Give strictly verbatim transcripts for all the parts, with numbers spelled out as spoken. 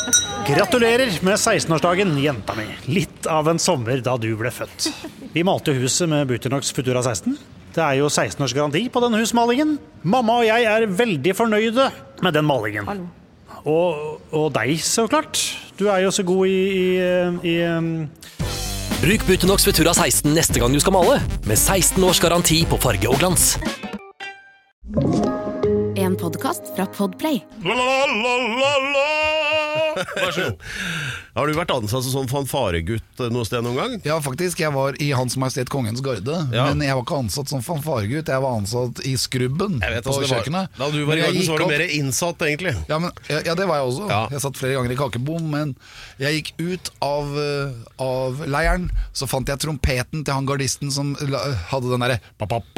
Gratulerer med seksten-årsdagen, jenta mi. Litt av en sommer da du ble født. Vi malte huset med Butonox Futura seksten. Det er jo seksten års garanti på den husmalingen. Mamma og jeg er veldig fornøyde med den malingen. Og, og deg, så klart. Du er jo så god i... i, i um... Bruk Butonox Futura seksten neste gang du skal male, med seksten års garanti på farge og glans. En podcast fra Podplay. La, la, la, la, la. Vær så god. Har du vært ansatt som sånn fanfaregutt noe sted noen gang? Ja, faktisk. Jeg var i Hans Majestet Kongens Garde, ja. Men jeg var ikke ansatt som fanfaregutt. Jeg var ansatt i skrubben vet, på altså, kjøkkenet. Da du var i garden, så var du mer innsatt, egentlig. Ja, men, ja, ja, det var jeg også. Ja. Jeg satt flere ganger i kakebom, men jeg gikk ut av, av leiren, så fant jeg trompeten til han gardisten som hadde den derre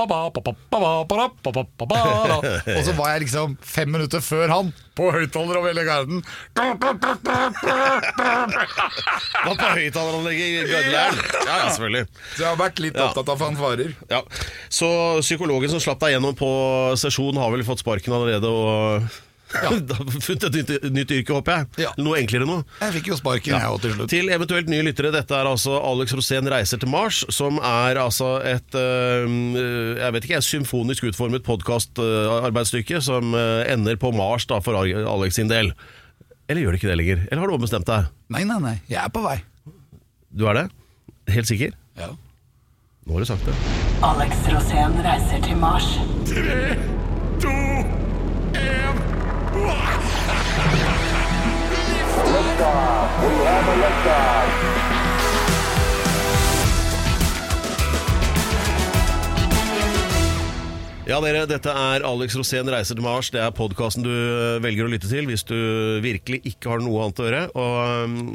og så var jeg liksom fem minutter før han på høyttaler over hele garden. Hva på høyttaleranlegget i gardeleiren? Ja, ja, selvfølgelig. Så jeg har vært litt opptatt av fanfarer. Ja. Så psykologen som slapp deg gjennom på sesjon har vel fått sparken allerede og ja. funnet et nytt, nytt yrke, håper jeg. Ja. Noe enklere nå. Jeg fikk jo sparken, ja. jeg også til slutt. Til eventuelt nye lyttere, dette er altså Alex Rosén reiser til Mars, som er altså et, jeg vet ikke, et symfonisk utformet podcast-arbeidsstykke som ender på Mars da, for Alex sin del. Eller gjør det ikke det lenger? Eller har du ombestemt deg? Nei, nei, nei, jeg er på vei. Du er det? Helt sikker? Ja. Nå har du sagt det. Alex Rosén reiser til Mars. Tre, to, en. Liftoff. We have a liftoff. Ja, dere, dette er Alex Rosén reiser til Mars. Det er podcasten du velger å lytte til hvis du virkelig ikke har noe annet å gjøre. Og...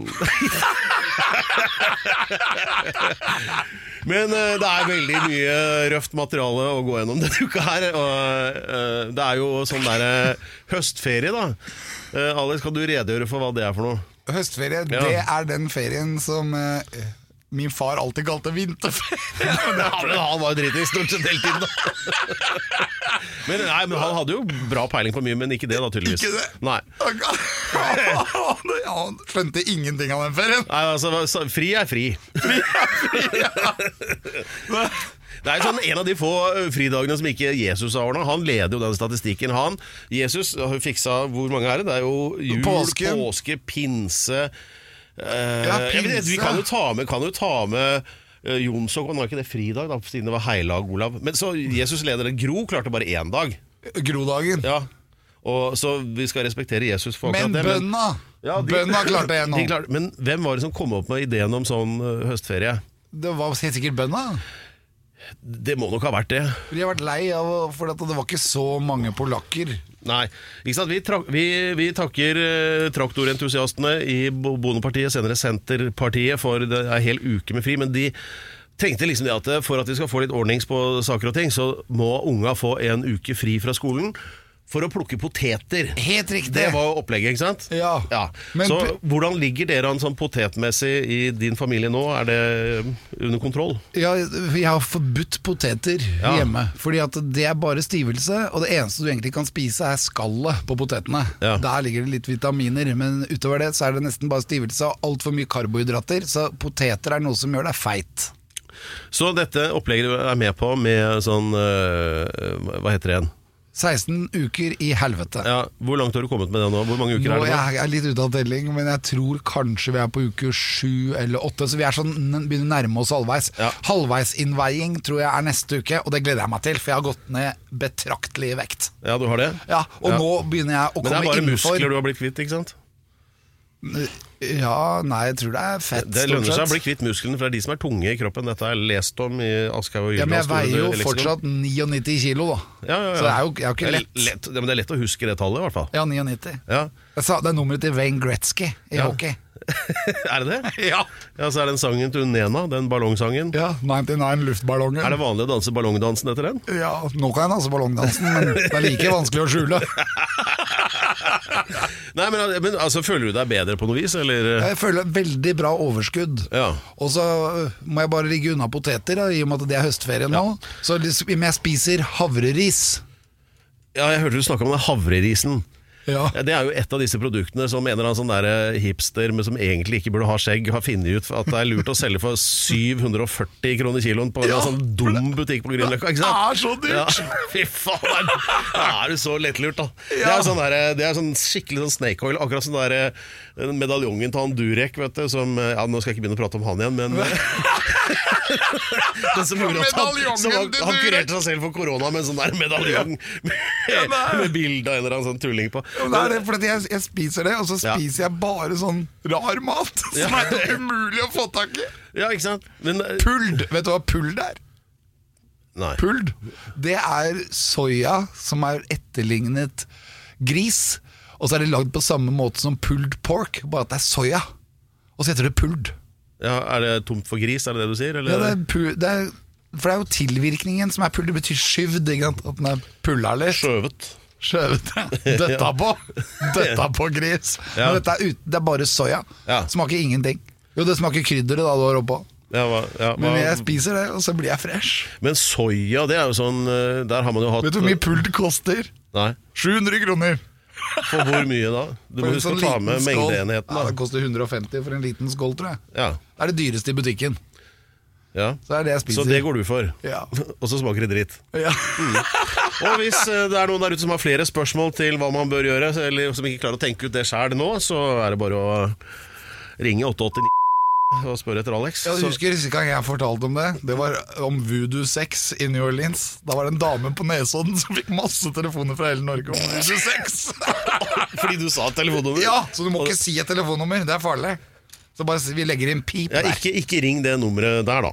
Men uh, det er veldig mye røft materiale å gå gjennom denne uka her. Og uh, det er jo sånn der uh, høstferie da. Uh, Alex, kan du redegjøre for hva det er for noe? Høstferie, ja. Det er den ferien som... Uh, min far alltid kalte vinterferie. Men han var jo dritt i stort sett hele tiden da. men, nei, men han hadde jo bra peiling på mye, men ikke det da tydeligvis. Ikke det? Nei. Han skjønte ingenting av den ferien. Nei, altså, fri er fri. Fri er fri, ja. Det er sånn en av de få fridagene som ikke Jesus har ordnet. Han leder jo den statistikken. Han, Jesus har fiksa, hvor mange er det? Det er jo jul, påske, påske pinse... Uh, ja, jeg vet, vi kan jo ta med, kan jo ta med uh, Jonsok, og nå er ikke det fridag da, siden det var heilag Olav. Men så Jesus leder det. Gro klarte bare én dag. Grodagen. Ja. Og så vi skal respektere Jesus for men det. Bønna ja, de, Bønna klarte en nå. Men hvem var det som kom opp med ideen om sånn uh, høstferie? Det var helt sikkert bønna. Det må nok ha vært det. Vi har vært lei av, for det var ikke så mange polakker. Nei, ikke sant? Vi, tra- vi, vi takker uh, traktorentusiastene i Bondepartiet, senere Senterpartiet, for det er en hel uke med fri, men de tenkte liksom det at for at vi skal få litt ordnings på saker og ting, så må unga få en uke fri fra skolen for å plukke poteter. Helt riktig. Det var opplegget, ikke sant? Ja. ja. Men så hvordan ligger dere an sånn potetmessig i din familie nå? Er det under kontroll? Ja, vi har forbudt poteter ja. hjemme, fordi at det er bare stivelse, og det eneste du egentlig kan spise er skallet på potetene. Ja. Der ligger det litt vitaminer, men utover det så er det nesten bare stivelse og alt for mye karbohydrater, så poteter er noe som gjør deg feit. Så dette opplegget du er med på med sånn, øh, hva heter det igjen? seksten uker i helvete. Ja, hvor langt har du kommet med det nå? Hvor mange uker nå, er det nå? Jeg er litt ute av telling, men jeg tror kanskje vi er på uke sju eller åtte, så vi er sånn, begynner nærme oss halvveis. Ja. Halvveisinnveiing tror jeg er neste uke, og det gleder jeg meg til, for jeg har gått ned betraktelig i vekt. Ja, du har det? Ja, og ja. nå begynner jeg å komme innenfor. Men det er bare innenfor. Muskler du har blitt kvitt, ikke sant? Ja, nei, jeg tror det er fett. Det, det lønner seg å bli kvitt musklene, for det er de som er tunge i kroppen. Dette har jeg lest om i Aschehoug og Gyldendal. Ja, men jeg veier jo fortsatt nittini kilo da. Ja, ja, ja. Så det er jo, er jo ikke lett. Det er lett. Ja, men det er lett å huske det tallet i hvert fall. Ja, nittini. Ja. Det er nummeret til Wayne Gretzky i ja. hockey. Er det det? Ja. Ja, så er den sangen til Nena, den ballongsangen. Ja, nittini luftballonger. Er det vanlig å danse ballongdansen etter den? Ja, nå kan jeg danse ballongdansen, men det er like vanskelig å skjule. Nei, men, men altså, føler du deg bedre på noe vis, eller? Jeg føler veldig bra overskudd. Ja. Og så må jeg bare ligge unna poteter, da, i og med at det er høstferie nå. Ja. Så jeg spiser havreris. Ja, jeg hørte du snakke om den havrerisen. Ja. Det er jo et av disse produktene som en eller annen sånn der hipster, men som egentlig ikke burde ha skjegg, har funnet ut at det er lurt å selge for syv hundre og førti kroner kiloen på en sånn dum butikk på Grünerløkka, ikke sant? Det er så dyrt! Ja. Fy faen, da er du så lettlurt da. Ja. Det er sånn der, det er sånn skikkelig sånn snake oil, akkurat sånn der medaljongen til han Durek, vet du, som, ja, nå skal jeg ikke begynne å prate om han igjen, men den som gjorde at han, som han, han kurerte seg selv for korona med en sånn der medaljong med, med bilde av en eller annen sånn tulling på. Ja, det er det, fordi jeg, jeg spiser det, og så spiser ja. jeg bare sånn rar mat som ja. er umulig å få tak i. Ja, ikke sant? Men, puld, vet du hva puld er? Nei. Puld, det er soya som er etterlignet gris, og så er det lagd på samme måte som pulled pork, bare at det er soya, og så heter det puld. Ja, er det tomt for gris, er det det du sier? Eller? Ja, det er, pu- det er for det er jo tilvirkningen som er pull, det betyr skyvd, ikke sant? At den er pulla litt. Skjøvet. Skjøvet, døtta på. Døtta på gris. Ja. Men dette er, ut, det er bare soya. Ja. Smaker ingenting. Jo, det smaker krydderet da du har oppå. Ja, hva, ja, hva... Men jeg spiser det, og så blir jeg fresh. Men soya, det er jo sånn, der har man jo hatt... Vet du hvor mye pult koster? Nei. sju hundre kroner. For hvor mye da? Du må huske sånn å ta med mengdeenheten da. Ja, det koster hundre og femti for en liten skål, tror jeg. Ja. Det er det dyreste i butikken. Ja. Så er det jeg spiser. Så det går du for. Ja. Og så smaker det dritt. Ja. Mm. Og hvis det er noen der ute som har flere spørsmål til hva man bør gjøre, eller som ikke klarer å tenke ut det selv nå, så er det bare å ringe åtte åtte ni og spørre etter Alex. Jeg husker siste gang jeg fortalte om det. Det var om voodoo sex i New Orleans. Da var det en dame på Nesodden som fikk masse telefoner fra hele Norge om voodoo sex. Fordi du sa telefonnummer? Ja, så du må ikke si et telefonnummer. Det er farlig. Så bare vi legger inn pip ja, der. Ikke, ikke ring det nummeret der da.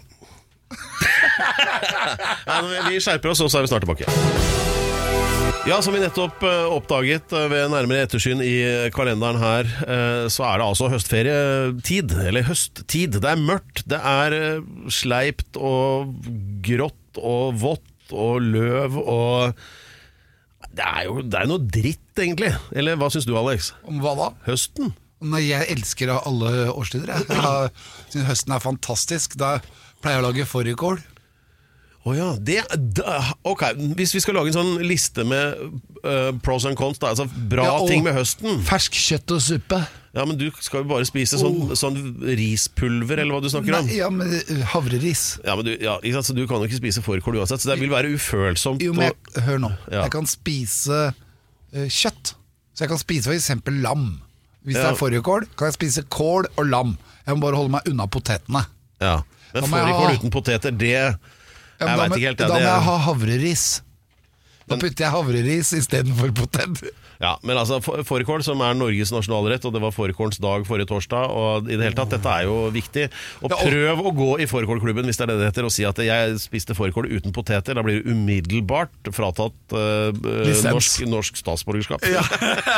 Nei, vi skjerper oss, og så er vi snart tilbake. Ja, som vi nettopp oppdaget ved nærmere ettersyn i kalenderen her, så er det altså høstferietid, eller høsttid. Det er mørkt, det er sleipt og grått og vått og løv og... Det er jo det er noe dritt egentlig. Eller hva synes du, Alex? Om hva da? Høsten? Nei, jeg elsker alle årstider. Jeg, jeg synes høsten er fantastisk. Da pleier jeg å lage fårikål. Å oh ja, det, da, ok, hvis vi skal lage en sånn liste med uh, pros and cons, da, altså bra ja, ting med høsten. Fersk kjøtt og suppe. Ja, men du skal jo bare spise sånn, oh. sånn rispulver, eller hva du snakker om. Nei, ja, men havreris. Ja, men du, ja, så du kan jo ikke spise fårikål uansett, så det vil være ufølsomt. Jo, men jeg, hør nå, ja. jeg kan spise uh, kjøtt. Så jeg kan spise for eksempel lam. Hvis ja. det er fårikål, kan jeg spise kål og lam. Jeg må bare holde meg unna potetene. Ja, men fårikål ha... uten poteter, det... Ja, jeg da, vet ikke helt da må jeg ha havreris. Da putter jeg havreris i stedet for potet. Ja, men altså fårikål som er Norges nasjonalrett, og det var fårikålens dag forrige torsdag, og i det hele tatt, dette er jo viktig. Og ja, og... prøv å gå i fårikålklubben hvis det er det det heter, og si at jeg spiste fårikål uten poteter. Da blir du umiddelbart fratatt uh, norsk, norsk statsborgerskap. Ja.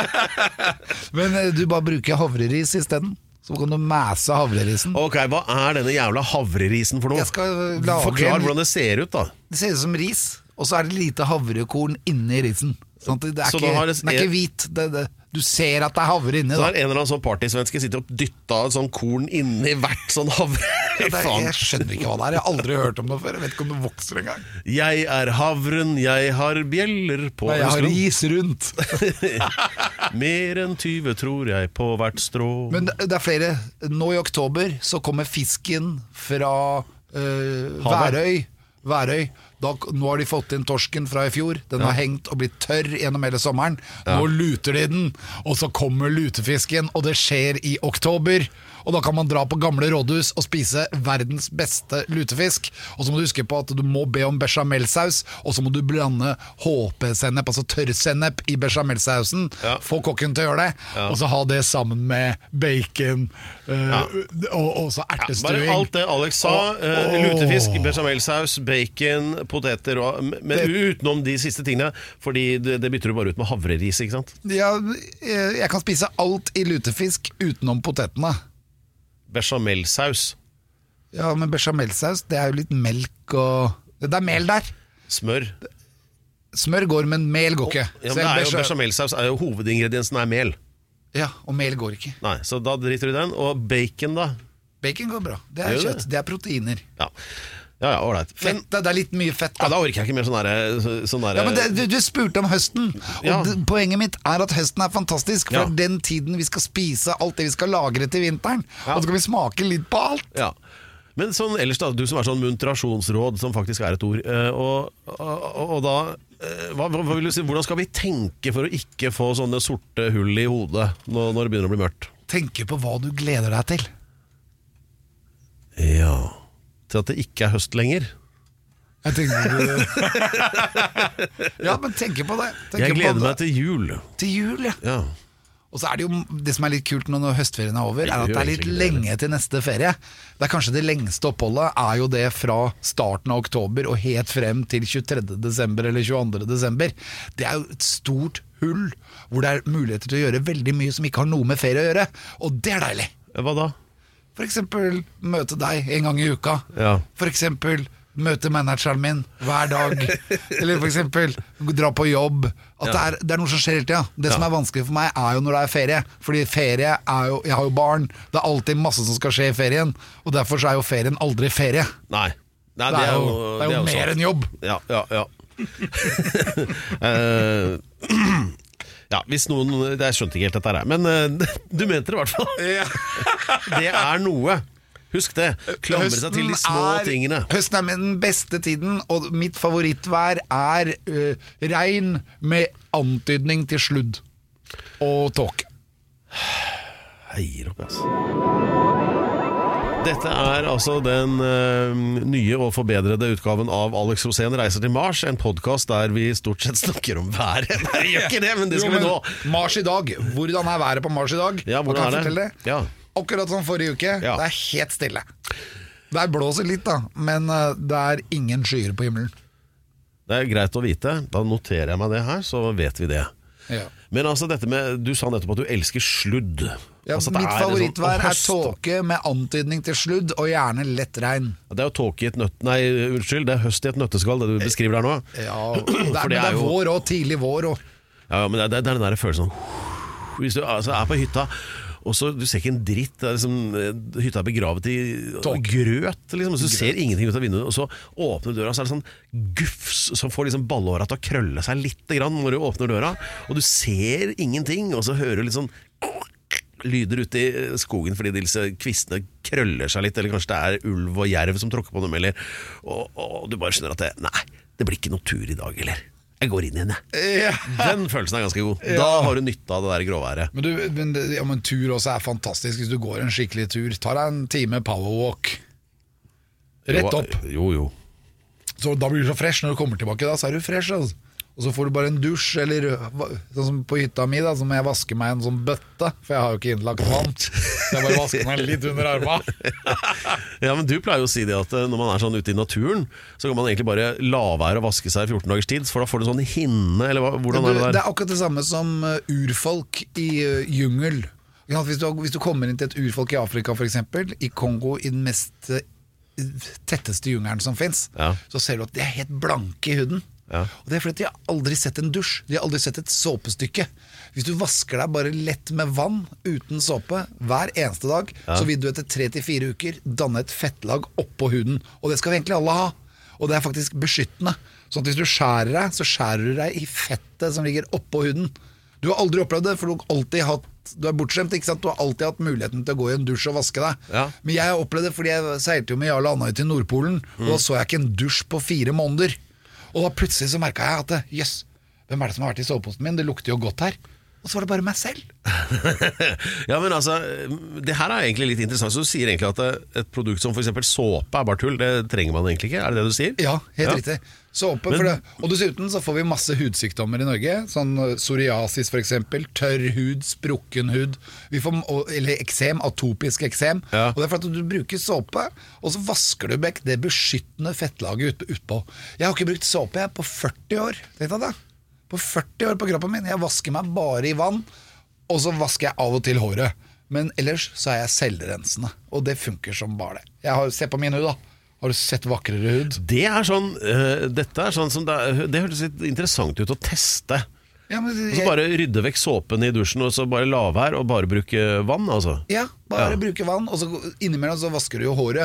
Men uh, du bare bruker havreris i stedet. Så kan du mæse havrerisen. Ok, hva er denne jævla havrerisen for noe? Jeg skal lage Forklar hvordan det ser ut da. Det ser ut som ris, og så er det lite havrekorn inni risen. Sånn at det er, ikke, det er ikke hvit, det, det, du ser at det er havre inni. Så det er en eller annen sånn partysvenske sitter og dytter sånn korn inni hvert sånn havre. Ja, er, jeg skjønner ikke hva det er, jeg har aldri hørt om det før. Jeg vet ikke om det vokser en gang. Jeg er havren, jeg har bjeller på Nei, jeg har ris rundt. Mer enn tyve tror jeg på hvert strå. Men det er flere. Nå i oktober så kommer fisken fra øh, Værøy. Værøy. Da, nå har de fått inn torsken fra i fjor. Den ja. har hengt og blitt tørr gjennom hele sommeren. Ja. Nå luter de den, og så kommer lutefisken, og det skjer i oktober. Og da kan man dra på gamle rådhus og spise verdens beste lutefisk. Og så må du huske på at du må be om bechamelsaus, og så må du blande H P-sennep, altså tørrsennep i bechamelsausen. Ja. Få kokken til å gjøre det, ja. og så ha det sammen med bacon øh, ja. og, og så ertestuing. Ja, bare alt det Alex sa, og, uh, lutefisk, bechamelsaus, bacon, poteter, og, men det, utenom de siste tingene, fordi det, det bytter du bare ut med havreris, ikke sant? Ja, jeg kan spise alt i lutefisk utenom potetene. Bechamelsaus. Ja, men bechamelsaus, det er jo litt melk og... Det er mel der. Smør. Smør går, men mel går ikke. Ja, men det er jo, bechamelsaus er jo hovedingrediensen er mel. Ja, og mel går ikke. Nei, så da driter du i den. Og bacon da? Bacon går bra. Det er, det er kjøtt, det. det er proteiner. Ja. Ja, ja, alright. Fett, det er litt mye fett da. Ja, da orker jeg ikke mer sånn der, sånn der Ja, men det, du, du spurte om høsten. Og Ja. det, poenget mitt er at høsten er fantastisk. For Ja. det er den tiden vi skal spise alt det vi skal lagre til vinteren. Ja. Og så skal vi smake litt på alt. Ja. Men sånn ellers da, du som er sånn muntrasjonsråd, som faktisk er et ord, eh, og, og, og da eh, hva, hva vil du si, hvordan skal vi tenke for å ikke få sånne sorte hull i hodet når, når det begynner å bli mørkt? Tenke på hva du gleder deg til. Ja, til at det ikke er høst lenger. Jeg tenker Ja, men tenke på det. Tenke Jeg gleder på meg til jul. Til jul, ja. Ja. Og så er det jo det som er litt kult nå når høstferien er over, Det er at det er litt gjør egentlig det, lenge til neste ferie. Det er kanskje det lengste oppholdet er jo det fra starten av oktober og helt frem til tjuetredje desember eller tjueandre desember. Det er jo et stort hull hvor det er muligheter til å gjøre veldig mye som ikke har noe med ferie å gjøre. Og det er deilig. Hva da? For eksempel møte deg en gang i uka. Ja. For eksempel møte manageren min hver dag. Eller for eksempel dra på jobb. At det, er, det er noe som skjer hele tida. Det som Ja. er vanskelig for meg er jo når det er ferie. Fordi ferie er jo, jeg har jo barn. Det er alltid masse som skal skje i ferien. Og derfor så er jo ferien aldri ferie. Nei. Nei, Det er jo, det er jo mer sant. enn jobb. Ja, ja, ja. Eh, ja, hvis noen Jeg skjønte ikke helt dette her, men eh, du mente det i hvert fall. Det er noe. Husk det. Klamre seg til de små er, tingene. Høsten er den beste tiden, og mitt favorittvær er uh, regn med antydning til sludd og tåke. Jeg gir opp, altså. Dette er altså den uh, nye og forbedrede utgaven av Alex Rosén reiser til Mars, en podcast der vi stort sett snakker om været. Nei, jeg gjør ikke det, men det skal Jo, vi men nå. Mars i dag. Hvordan er været på Mars i dag? Ja, Hva hvordan kan jeg er fortelle det? Ja. Akkurat som forrige uke. Ja. Det er helt stille. Det blåser litt da, men uh, det er ingen skyer på himmelen. Det er greit å vite. Da noterer jeg meg det her, så vet vi det. Ja. Men altså dette med, du sa nettopp at du elsker sludd. Ja, Altså, det mitt er favorittvær liksom- er tåke med antydning til sludd, og gjerne lett regn. Det er jo tåke i et nøtt... Nei, unnskyld, det er høst i et nøtteskall, det du beskriver der nå. Ja, det er, For men det det er er jo- vår og tidlig vår og Ja, ja, men det er, det er den der følelsen hvis du altså, er på hytta, og så du ser ikke en dritt, det er liksom, hytta er begravet i Tåke. grøt, liksom, og så du ser ingenting ut av vinduet, og så åpner døra, så er det sånn gufs som får liksom ballåret til å krølle seg litt grann når du åpner døra, og du ser ingenting, og så hører du litt sånn lyder ute i skogen fordi disse kvistene krøller seg litt, eller kanskje det er ulv og jerv som tråkker på dem, eller, og, og du bare skjønner at det, nei, det blir ikke noe tur i dag, eller jeg går inn igjen, jeg. Den følelsen er ganske god. Da har du nytte av det der gråværet. Men, du, men, det- ja, men tur også er fantastisk. Hvis du går en skikkelig tur, tar deg en time powerwalk rett opp, Jo, jo. så da blir du så fresh. Når du kommer tilbake da, så er du fresh altså. Og så får du bare en dusj. Eller hva- sånn som på hytta mi da, så må jeg vaske meg en sånn bøtte, for jeg har jo ikke innlagt vann. Så jeg bare vasker meg litt under armene. Ja, men du pleier jo å si det at eh, når man er sånn ute i naturen, så kan man egentlig bare la være å vaske seg i fjorten dagers tid, for da får du sånn hinne, eller hva, hvordan Du, er det det der? er akkurat det samme som uh, urfolk i uh, jungel. Ja, Hvis du, hvis du kommer inn til et urfolk i Afrika for eksempel, i Kongo, i den mest uh, tetteste jungelen som finnes, Ja. så ser du at de er helt blanke i huden. Ja. Og det er fordi de har aldri sett en dusj. De har aldri sett et såpestykke. Hvis du vasker deg bare lett med vann uten såpe hver eneste dag, så vil du etter tre til fire uker danne et fettlag oppå huden. Og det skal vi egentlig alle ha. Og det er faktisk beskyttende. Sånn at hvis du skjærer deg, så skjærer du deg i fettet som ligger oppå huden. Du har aldri opplevd det, for du har alltid hatt Du er bortskjemt, ikke sant? Du har alltid hatt muligheten til å gå i en dusj og vaske deg. Ja. Men jeg har opplevd det fordi jeg seilte jo med Jarl Andøy til Nordpolen, og da så jeg ikke en dusj på fire måneder. Og da plutselig så merket jeg at jøss, hvem er det som har vært i soveposten min? Det lukter jo godt her. Og så var det bare meg selv. Ja, men altså, det her er egentlig litt interessant. Så du sier egentlig at et produkt som for eksempel såpe er bare tull. Det trenger man egentlig ikke, er det det du sier? Ja, helt Ja. riktig. Såpe, Men- for det. Og dessuten så får vi masse hudsykdommer i Norge. Sånn uh, psoriasis for eksempel, tørr hud, sprukken hud. Vi får, og- eller eksem, atopisk eksem. Ja. Og det er for at du bruker såpe, og så vasker du vekk det beskyttende fettlaget ut, utpå. Jeg har ikke brukt såpe jeg på førti år. Vet du det? På førti år på kroppen min. Jeg vasker meg bare i vann, og så vasker jeg av og til håret. Men ellers så er jeg selvrensende, og det funker som bare det. Jeg har, se på min hud da. Har du sett vakrere hud? Det er sånn, eh, dette er sånn som det, er- det hørtes litt interessant ut å teste. Ja, men, Og så bare rydde vekk såpen i dusjen, og så bare la være, og bare bruke vann, altså. Ja, bare Ja. bruke vann, og så innimellom så vasker du jo håret.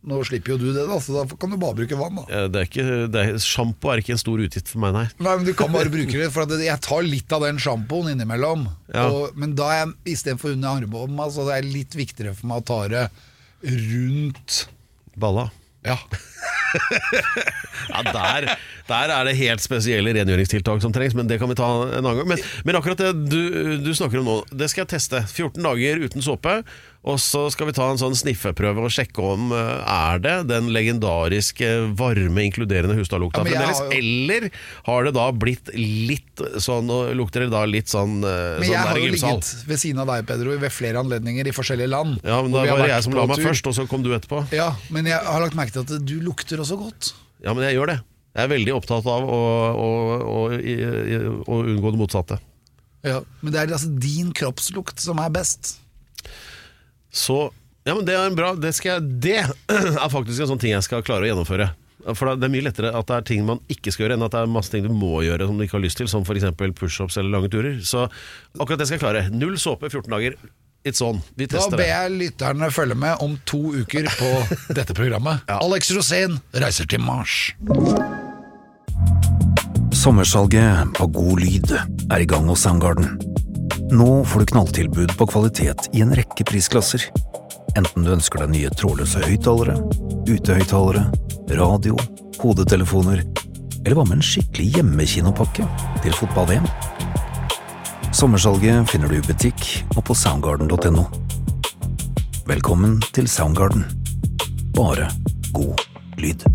Nå slipper jo du det da, så da kan du bare bruke vann da. Ja, det er ikke, det er, shampoo er ikke en stor utgift for meg, nei. Nei, men du kan bare bruke det, for at jeg tar litt av den shampooen innimellom. Ja. Og, men da er jeg, i stedet for under armbånden, altså, det er litt viktigere for meg å ta det rundt Balla. Ja. Ja, der, der er det helt spesielle rengjøringstiltak som trengs, men det kan vi ta en annen gang. Men, men akkurat det du, du snakker om nå, det skal jeg teste. fjorten dager uten såpe, og så skal vi ta en sånn sniffeprøve og sjekke om er det den legendariske varme, inkluderende husstadlukta Ja, men jeg fremdeles, har jo- eller har det da blitt litt sånn, og lukter det da litt sånn, Men sånn jeg har der jo gymsal? ligget ved siden av deg, Pedro, ved flere anledninger i forskjellige land. Ja, men Hvor da vi har var det vært jeg som på la meg tur. først, og så kom du etterpå. Ja, men jeg har lagt merke til at du lukter også godt. Ja, men jeg gjør det. Jeg er veldig opptatt av å, å, å, å, å unngå det motsatte. Ja, men det er altså din kroppslukt som er best. Så, ja, men det er en bra, det, skal jeg, det er faktisk en sånn ting jeg skal klare å gjennomføre. For det er mye lettere at det er ting man ikke skal gjøre, enn at det er masse ting du må gjøre som du ikke har lyst til, som for eksempel push-ups eller lange turer. Så akkurat det skal jeg klare. Null såpe, fjorten dager. It's on. Vi Da tester ber det. jeg lytterne følge med om to uker på dette programmet. Ja. Alex Rosén reiser til Mars. Sommersalget på God Lyd er i gang hos Soundgarden. Nå får du knalltilbud på kvalitet i en rekke prisklasser. Enten du ønsker deg nye trådløse høyttalere, utehøyttalere, radio, hodetelefoner, eller hva med en skikkelig hjemmekinopakke til fotball-V M. Sommersalget finner du i butikk og på soundgarden punktum no. Velkommen til Soundgarden. Bare god lyd.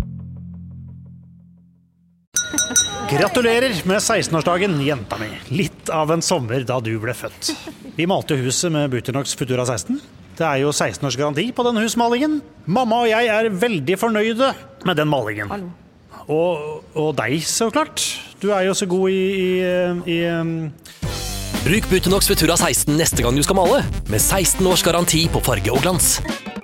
Gratulerer med seksten-årsdagen, jenta mi. Litt av en sommer da du ble født. Vi malte huset med Buternox Futura seksten. Det er jo seksten års garanti på den husmalingen. Mamma og jeg er veldig fornøyde med den malingen. Og, og deg, så klart. Du er jo så god i... i, i um... Bruk Buternox Futura seksten neste gang du skal male, med seksten års garanti på farge og glans.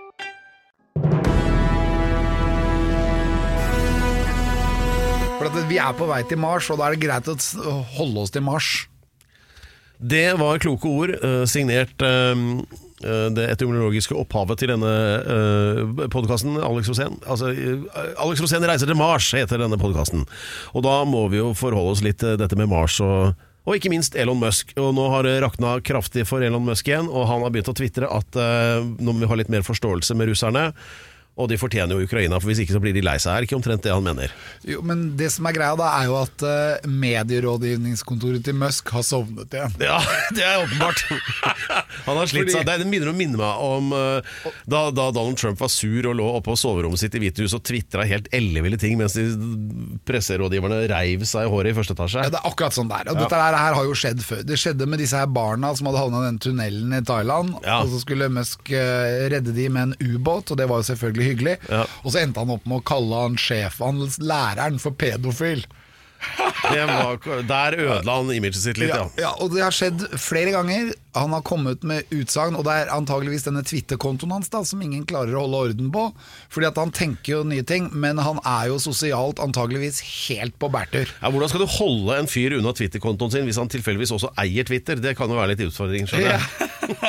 For at vi er på vei til Mars, og da er det greit å s- å holde oss til Mars. Det var kloke ord, eh, signert eh, eh, det etymologiske opphavet til denne uh, podcasten, Alex Rosén. Altså, eh, Alex Rosén reiser til Mars, heter denne podcasten. Og da må vi jo forholde oss litt til dette med Mars og, og ikke minst Elon Musk. Og nå har det rakna kraftig for Elon Musk igjen, og han har begynt å twittre at uh, nå må vi ha litt mer forståelse med russerne. Og de fortjener jo Ukraina, for hvis ikke så blir de lei seg. Er ikke omtrent det han mener? Jo, men det som er greia da er jo at uh, medierådgivningskontoret til Musk har sovnet igjen. Ja, det er åpenbart. Han har slitt Fordi- seg. Det minner å minne meg om uh, da, da Donald Trump var sur og lå oppe på soverommet sitt i Hvite hus og twittra helt elleville ting mens de presserådgiverne reiv seg i håret i første etasje. Ja, det er akkurat sånn der. Og dette her, her har jo skjedd før. Det skjedde med disse her barna som hadde havnet i den tunnelen i Thailand, Ja. og så skulle Musk uh, redde de med en ubåt, og det var jo selvfølgelig hyggelig. Ja. Og så endte han opp med å kalle han sjefen, læreren, for pedofil. Det var, der ødela han imaget sitt litt, Ja, ja. ja, og det har skjedd flere ganger. Han har kommet med utsagn, og det er antageligvis denne Twitter-kontoen hans da, som ingen klarer å holde orden på. Fordi at han tenker jo nye ting, men han er jo sosialt antageligvis helt på bærtur. Ja, hvordan skal du holde en fyr unna Twitter-kontoen sin hvis han tilfeldigvis også eier Twitter? Det kan jo være litt utfordring, skjønner jeg.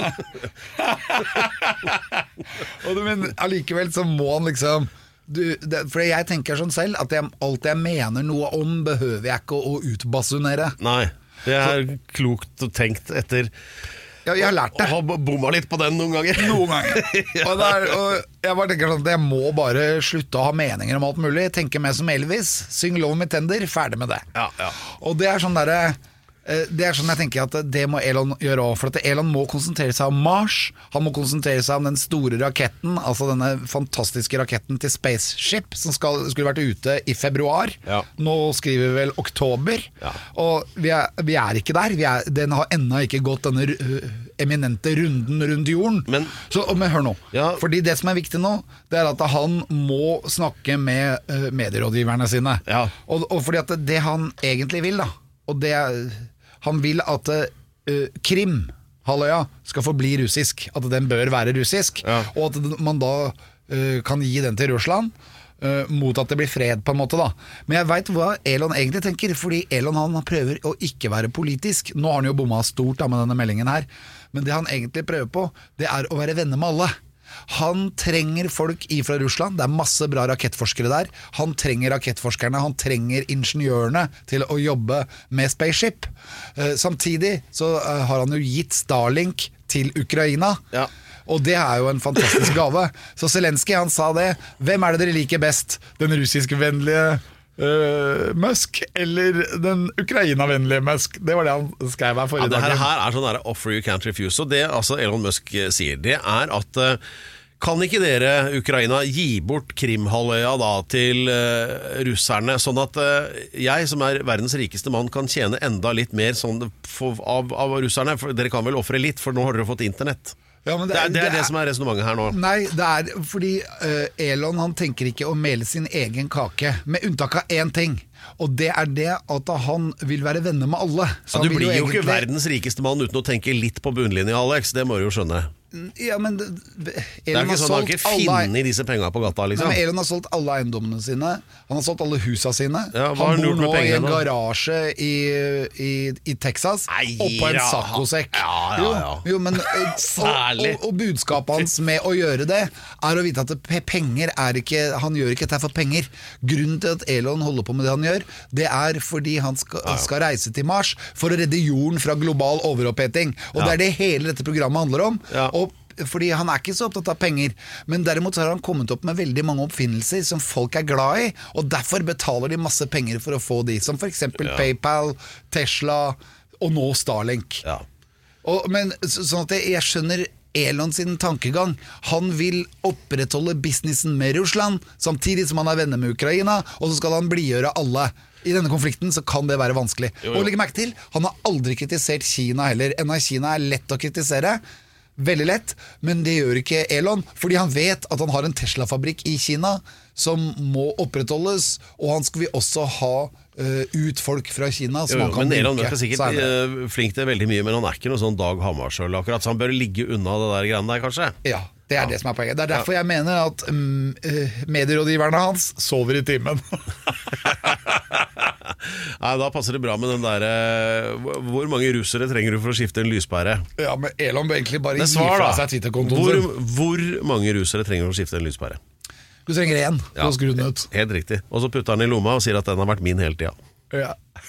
Og det, men allikevel så må han liksom du, det, For jeg tenker sånn selv at jeg, alt jeg mener noe om behøver jeg ikke å, å utbasunere. Nei, det er klokt tenkt etter Ja, jeg har lært det. å ha bomma litt på den noen ganger. Noen ganger. Og, det er, og jeg bare tenker sånn at jeg må bare slutte å ha meninger om alt mulig. Tenke mer som Elvis. Syng Love Me Tender. Ferdig med det. Ja, ja. Og det er sånn derre eh, det er sånn jeg tenker at det må Elon gjøre også. For at Elon må konsentrere seg om Mars. Han må konsentrere seg om den store raketten, altså denne fantastiske raketten til Spaceship, som skal, skulle vært ute i februar. Ja. Nå skriver vi vel oktober. Ja. Og vi er, vi er ikke der. Vi er, den har ennå ikke gått denne uh, eminente runden rundt jorden. Men- Så, men hør nå. Ja. Fordi det som er viktig nå, det er at han må snakke med uh, medierådgiverne sine. Ja. Og, og fordi at det han egentlig vil da, og det er, han vil at uh, Krim, halvøya, skal forbli russisk, at den bør være russisk, Ja. og at man da uh, kan gi den til Russland, uh, mot at det blir fred på en måte da. Men jeg vet hva Elon egentlig tenker, fordi Elon han prøver å ikke være politisk. Nå har han jo bommet stort da med denne meldingen her, men det han egentlig prøver på, det er å være venner med alle. Han trenger folk ifra Russland. Det er masse bra rakettforskere der. Han trenger rakettforskerne, han trenger ingeniørene til å jobbe med Spaceship. Samtidig så har han jo gitt Starlink til Ukraina. Ja. Og det er jo en fantastisk gave. Så Zelensky, han sa det. Hvem er det dere liker best? Den russiskvennlige Uh, Musk eller den Ukraina-vennlige Musk. Det var det han skrev her forrige ja, dag. Det her er sånn der offer you can't refuse. Og det altså Elon Musk sier, det er at uh, kan ikke dere, Ukraina, gi bort Krimhalvøya da til uh, russerne, sånn at uh, jeg som er verdens rikeste mann kan tjene enda litt mer sånn, for, av, av russerne, for dere kan vel offre litt, for nå har dere fått internett. Ja, det, er, det, er, det er det som er resonemanget her nå. Nei, det er fordi uh, Elon han tenker ikke å mele sin egen kake, med unntak av én ting. Og det er det at han vil være venner med alle. Så ja, du blir jo, jo egentlig... ikke verdens rikeste mann uten å tenke litt på bunnlinja, Alex. Det må du jo skjønne. Ja, men det, det er ikke sånn at han ikke finner disse pengene på gata liksom. Nei, men Elon har solgt alle eiendommene sine. Han har solgt alle husa sine. Ja, han bor nå i en garasje i, i, i Texas Nei, oppå en saccosekk. Ja, ja, ja. Jo, jo, men og, og, og budskapet hans med å gjøre det er å vite at det, penger er ikke, han gjør ikke dette for penger. Grunnen til at Elon holder på med det han gjør, det er fordi han skal, skal reise til Mars for å redde jorden fra global overoppheting. Og ja. Det er det hele dette programmet handler om. Ja. Og fordi han er ikke så opptatt av penger, men derimot har han kommet opp med veldig mange oppfinnelser som folk er glad i, og derfor betaler de masse penger for å få de, som for eksempel ja. PayPal, Tesla og nå Starlink. Ja. Og, men sånn at jeg, jeg skjønner Elon sin tankegang. Han vil opprettholde businessen med Russland, samtidig som han er venner med Ukraina, og så skal han blidgjøre alle. I denne konflikten så kan det være vanskelig. Jo, jo. Og legg merke til, han har aldri kritisert Kina heller. Enda Kina er lett å kritisere, veldig lett, men det gjør ikke Elon, fordi han vet at han har en Tesla-fabrikk i Kina som må opprettholdes, og han skal vi også ha uh, ut folk fra Kina som jo, jo, han kan men Elon er sikkert uh, flink til veldig mye, men han er ikke noe sånn Dag Hammarskjöld akkurat, så han bør ligge unna det der greiene der kanskje. Ja, det er ja. Det som er poenget. Det er derfor ja. Jeg mener at um, uh, medierådgiverne hans sover i timen. Nei, da passer det bra med den der uh, hvor mange russere trenger du for å skifte en lyspære? Ja, men Elon bør egentlig bare gi fra seg Twitter-kontoen hvor, hvor mange russere trenger du for å skifte en lyspære? Du trenger en for ja, å skru den ut. Helt riktig. Og så putter han i lomma og sier at den har vært min hele tida. Ja.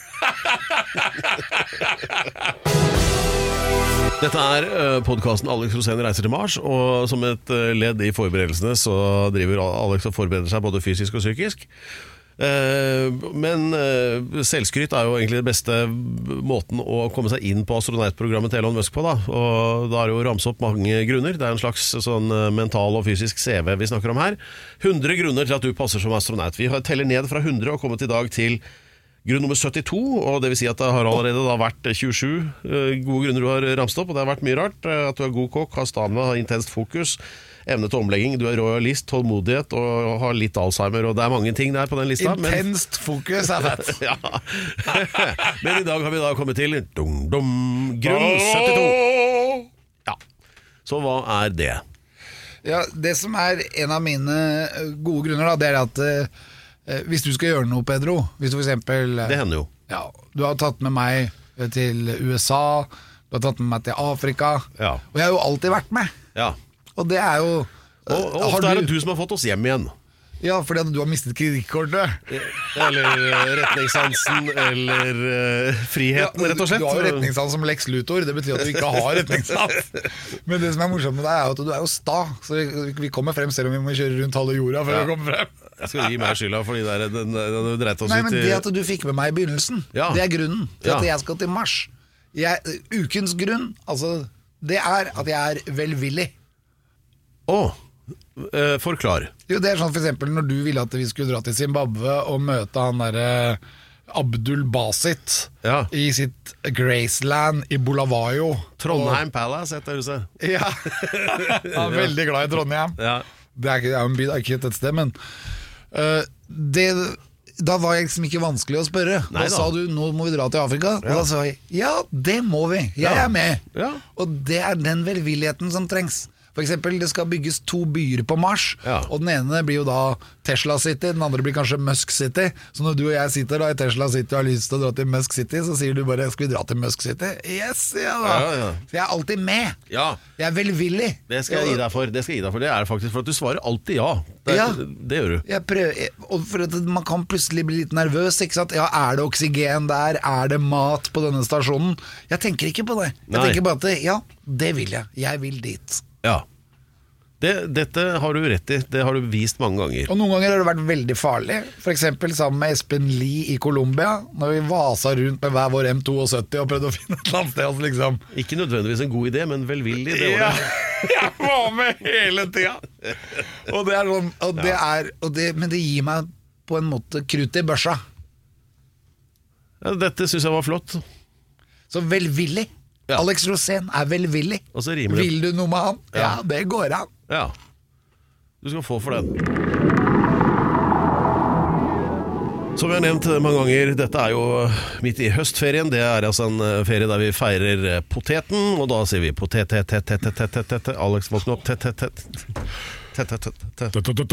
Dette er uh, podcasten Alex Rosén reiser til Mars, og som et uh, ledd i forberedelsene så driver Alex og forbereder seg både fysisk og psykisk. Uh, men uh, selvskryt er jo egentlig det beste måten å komme seg inn på astronautprogrammet til Elon Musk på da. Og da er det jo ramset opp mange grunner. Det er en slags sånn uh, mental og fysisk C V vi snakker om her. hundre grunner til at du passer som astronaut. Vi har teller ned fra hundre og kommet i dag til grunn nummer syttito, og det vil si at det har allerede da vært tjuesju uh, gode grunner du har ramset opp, og det har vært mye rart. Uh, at du er god kokk, har stamina, har intenst fokus, evne til omlegging, du er royalist, tålmodighet og har litt Alzheimer, og det er mange ting der på den lista. Intenst men... fokus er fett. Ja. Men i dag har vi da kommet til dum, dum, grunn syttito. Ja. Så hva er det? Ja, det som er en av mine gode grunner da, det er at uh, hvis du skal gjøre noe, Pedro, hvis du for eksempel det hender jo. Ja, du har tatt med meg til U S A, du har tatt med meg til Afrika, ja. Og jeg har jo alltid vært med. Ja. Og det er jo Og, og ofte du, er det du som har fått oss hjem igjen. Ja, fordi at du har mistet kredittkortet. Eller retningssansen, eller uh, friheten, ja, rett og slett. Du har jo retningssans som Lex Luthor, det betyr at du ikke har retningssans. Men det som er morsomt med deg er at du er jo sta, så vi kommer frem selv om vi må kjøre rundt halve jorda før ja. Vi kommer frem. Jeg skal gi meg skylda fordi der, den, den dreit oss Nei, ut men det at du fikk med meg i begynnelsen, ja. Det er grunnen til at ja. Jeg skal til Mars. Jeg, ukens grunn, altså, det er at jeg er velvillig. Åh, eh, forklar. Jo, det er sånn for eksempel når du ville at vi skulle dra til Zimbabwe og møte han der Abdul Basit ja. I sitt Graceland i Bulawayo. Trondheim og... Palace heter huset. Ja, han er veldig glad i Trondheim. Ja. Det er ikke det er en by, det er ikke et sted, men uh, det, da var jeg liksom ikke vanskelig å spørre. Da, da sa du, nå må vi dra til Afrika. Ja. Og da sa jeg, ja, det må vi. Jeg ja. Er med. Ja. Og det er den velvilligheten som trengs. For eksempel, det skal bygges to byer på Mars, ja. og den ene blir jo da Tesla City, den andre blir kanskje Musk City. Så når du og jeg sitter da i Tesla City og har lyst til å dra til Musk City, så sier du bare, skal vi dra til Musk City? Yes, ja da. Ja, ja. Så jeg er alltid med. Ja. Jeg er velvillig. Det skal jeg gi deg for. Det skal jeg gi deg for. Det er faktisk for at du svarer alltid ja. Det, Ja. det gjør du. Jeg prøver, og for at man kan plutselig bli litt nervøs, ikke sant? Ja, er det oksygen der? Er det mat på denne stasjonen? Jeg tenker ikke på det. Jeg Nei. tenker bare at, ja, det vil jeg. Jeg vil dit. Ja. Det, dette har du rett i. Det har du vist mange ganger. Og noen ganger har det vært veldig farlig. For eksempel sammen med Espen Lie i Colombia, når vi vasa rundt med hver vår M syttifto og prøvde å finne et eller annet sted, altså liksom. Ikke nødvendigvis en god idé, men velvillig, det var det. Jeg var med hele tida. Og det er sånn, og det er, og det, men det gir meg på en måte krutt i børsa. Ja, dette synes jeg var flott. Så velvillig. Ja. Alex Rosén er velvillig. Og så rimer det. Vil du noe med han? Ja, Ja. det går an. Ja. Du skal få for den. Som jeg har nevnt mange ganger, dette er jo midt i høstferien. Det er altså en ferie der vi feirer poteten, og da sier vi potet, tet, tet, tet, tet, tet, tet. Alex, våkne opp. Tet, tet, tet. Tett, tett, tett, tett.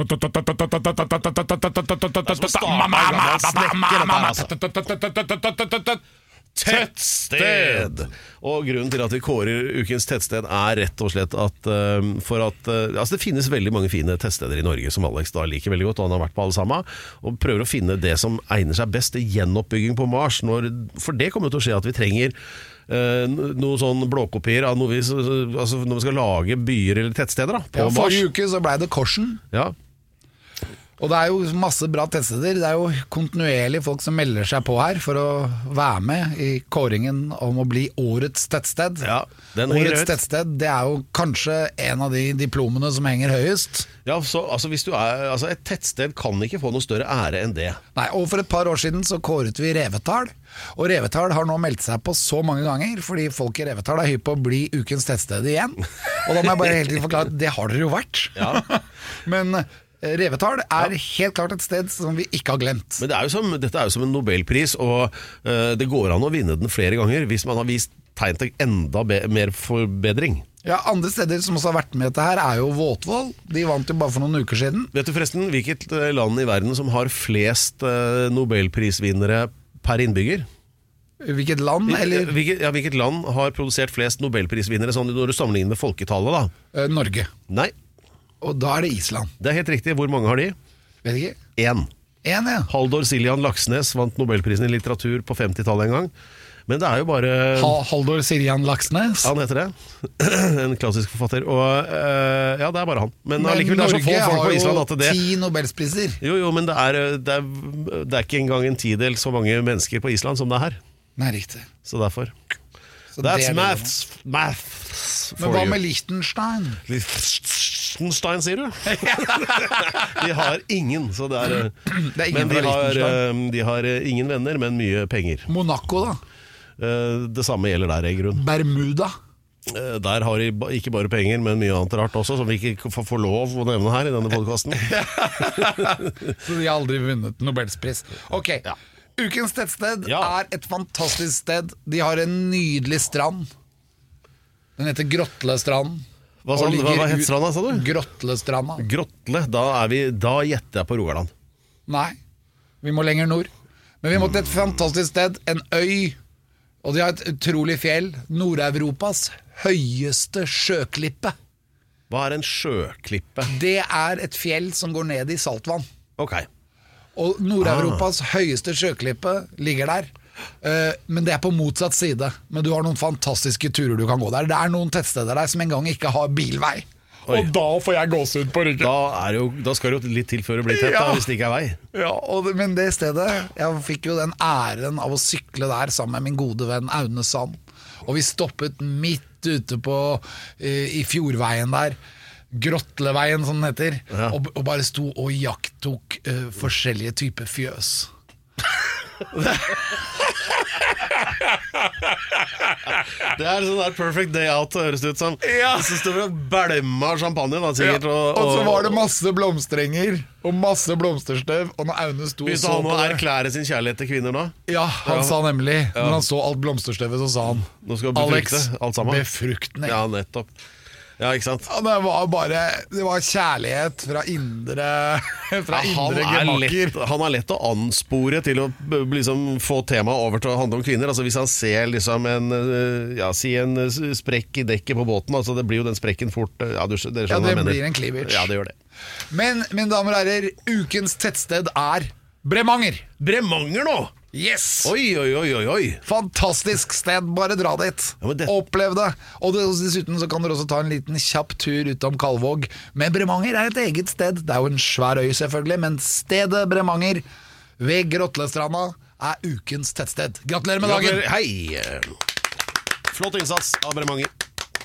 Tettsted! Og grunnen til at vi kårer ukens tettsted er rett og slett at uh, for at uh, altså det finnes veldig mange fine tettsteder i Norge som Alex da liker veldig godt, og han har vært på alle sammen, og prøver å finne det som egner seg best til gjenoppbygging på Mars, når, for det kommer til å skje at vi trenger uh, noen sånn blåkopier av noe vi, altså når vi skal lage byer eller tettsteder da, på Ja, Mars. forrige uke så ble det Korsen. Ja. Og det er jo masse bra tettsteder. Det er jo kontinuerlig folk som melder seg på her for å være med i kåringen om å bli årets tettsted. Ja, den henger Årets høyt. tettsted, det er jo kanskje en av de diplomene som henger høyest. Ja, så altså, hvis du er, altså et tettsted kan ikke få noe større ære enn det. Nei, og for et par år siden så kåret vi Revetal. Og Revetal har nå meldt seg på så mange ganger, fordi folk i Revetal er hypp på å bli ukens tettsted igjen. Og da må jeg bare helt til forklare at det har dere jo vært. Ja. Men Revetal er helt klart et sted som vi ikke har glemt. Men det er jo som, dette er jo som en Nobelpris, og uh, det går an å vinne den flere ganger hvis man har vist tegn til enda be- mer forbedring. Ja, andre steder som også har vært med dette her er jo Våtvoll. De vant jo bare for noen uker siden. Vet du forresten hvilket uh, land i verden som har flest uh, Nobelprisvinnere per innbygger? Hvilket land, eller? Hvilket, ja, hvilket land har produsert flest Nobelprisvinnere sånn når du sammenligner med folketallet da? Eh, Norge. Nei, Og da er det Island. det er helt riktig. Hvor mange har de? Vet ikke. En. En, ja. Haldor Siljan Laksnes vant Nobelprisen i litteratur på femtitallet en gang. Men det er jo bare... Ha Haldor Sirjan Laksnes. Han heter det. En klassisk forfatter. Og uh, ja, det er bare han. Men, Men allikevel det er så få Norge folk på har Island jo at det... ti Nobelspriser. Jo, jo, men det er, det, er, det er ikke engang en tidel så mange mennesker på Island som det er her. Nei, riktig. Så derfor. Så That's det er det. maths. Maths Men for hva you. med Liechtenstein? Liechtenstein, sier du? De har ingen, så det er Det er ingen Men de fra har, Liechtenstein. eh, de har eh, ingen venner, men mye penger. Monaco, da? Eh, Det samme gjelder der, i grunn. Bermuda? Eh, Der har de ba- ikke bare penger, men mye annet rart også, som vi ikke får får lov å nevne her i denne podcasten. Så de har aldri vunnet Nobelspris. Ok, Ja. ukens tettsted Ja. er et fantastisk sted. De har en nydelig strand. Den heter Grotlestrand. Hva, sa, Og hva, ligger hva het ut- stranda, sa du? Grotlestranda. Grotle, da, er vi, da gjetter jeg på Rogaland. Nei, vi må lenger nord. Men vi må til et fantastisk sted, en øy. Og de har et utrolig fjell. Nord-Europas høyeste sjøklippe. Hva er en sjøklippe? Det er et fjell som går ned i saltvann. Ok. Og Nord-Europas høyeste sjøklippe ligger der. Eh, men det er på motsatt side. Men du har noen fantastiske turer du kan gå der. Det er noen tettsteder der som en gang ikke har bilvei. Oi. Og da får jeg gåsehud på ryggen. Da, er det jo, da skal det jo litt til før det blir tett, da, Ja. hvis det ikke er vei. Ja, og det, men det stedet, jeg fikk jo den æren av å sykle der sammen med min gode venn Aune Sand. Og vi stoppet midt ute på eh, i Fjordveien der, Grotleveien som den heter, Ja. og, og bare sto og jakttok eh, forskjellige typer fjøs. Det er sånn der perfect day out, høres det ut som. Ja. Så står vi og bælma champagne, da, Ja. sikkert. Og, Og så var det masse blomsterenger og masse blomsterstøv. Og når Aune sto og Begynte så han å på det, erklære sin kjærlighet til kvinner nå? ja, han Ja. sa nemlig, når han så alt blomsterstøvet, så sa han Nå skal vi befrukte Alex, alt sammen. befruktning. Ja, nettopp. Ja, ikke sant? Ja, det var bare Det var kjærlighet fra indre Fra ja, han, indre er gemakker. lett, han er lett å anspore til å liksom, få temaet over til å handle om kvinner. Altså Hvis han ser liksom en Ja, si en sprekk i dekket på båten, altså det blir jo den sprekken fort. Ja, du, det, ja, det blir en cleavage. Ja, det gjør det. Men, mine damer og herrer, ukens tettsted er Bremanger. Bremanger nå? Yes! Oi, oi, oi, oi, oi. Fantastisk sted, bare dra dit. Ja, det... Opplev det. Og dessuten så kan dere også ta en liten kjapp tur utom Kalvåg. Men Bremanger er et eget sted. Det er jo en svær øy selvfølgelig, men stedet Bremanger ved Grottlestranda er ukens tettsted. Gratulerer med dagen. Gratulerer. Hei. Flott innsats av Bremanger.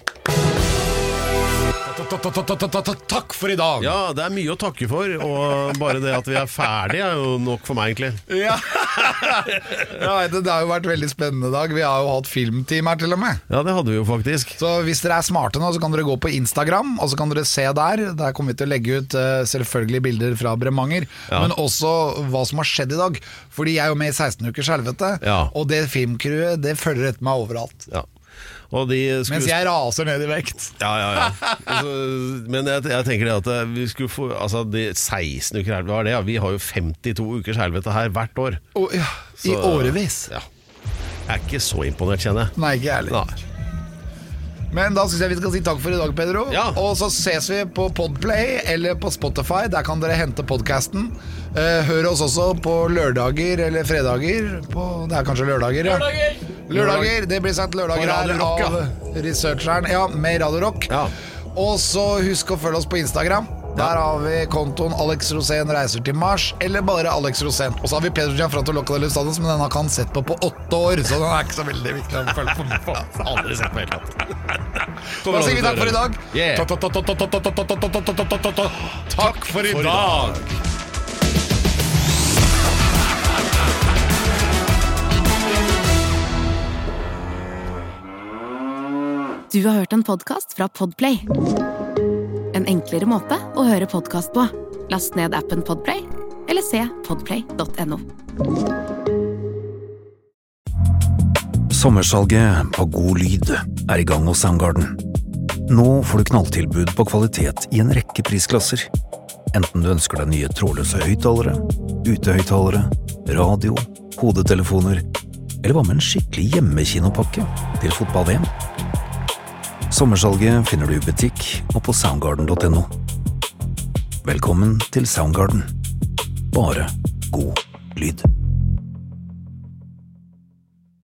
Takk for i dag. Ja, det er mye å takke for. Og bare det at vi er ferdige er jo nok for meg egentlig. Ja. Det har jo vært en veldig spennende dag. Vi har jo hatt filmteam her til og med. Ja, det hadde vi jo faktisk. Så hvis dere er smarte nå, så kan dere gå på Instagram, og så kan dere se der. Der kommer vi til å legge ut uh, selvfølgelig bilder fra Bremanger, ja. Men også hva som har skjedd i dag. Fordi jeg er jo med i seksten ukers helvete, ja. Og det filmcrewet, det følger etter meg overalt. Ja. De skulle... Mens jeg raser ned i vekt. Ja, ja, ja. Altså, men jeg, jeg tenker det at vi skulle få altså, de seksten uker helvete, hva er det? Ja, vi har jo femtito ukers helvete her hvert år. Oh, ja. I så, årevis. Ja. Jeg er ikke så imponert, kjenner jeg. Nei, ikke jeg heller. Men da synes jeg vi skal si takk for i dag, Pedro. Ja. Og så ses vi på Podplay eller på Spotify. Der kan dere hente podcasten. Hør oss også på lørdager eller fredager på, det er kanskje lørdager, ja. Lørdager! Lørdager, det blir sagt lørdager her Rock, av ja. Researcheren. Ja, med Radio Rock. Ja. Og så husk å følge oss på Instagram. Der har vi kontoen Alex Rosén reiser til Mars, eller bare Alex Rosén. Og så har vi Pedro Gianfranto Loca de Lustados, men den har ikke han sett på på åtte år, så den er ikke så veldig viktig å følge på. Aldri sett på helt tatt. Da sier vi takk for i dag. Takk for i dag. Du har hørt en podcast fra Podplay. En enklere måte å høre podcast på. Last ned appen Podplay, eller se podplay punktum no. Sommersalget av god lyd er i gang hos Soundgarden. Nå får du knalltilbud på kvalitet i en rekke prisklasser. Enten du ønsker deg nye trådløse høyttalere, utehøyttalere, radio, hodetelefoner, eller hva med en skikkelig hjemmekinopakke til fotball-V M? Sommersalget finner du i butikk og på soundgarden punktum no. Velkommen til Soundgarden. Bare god lyd.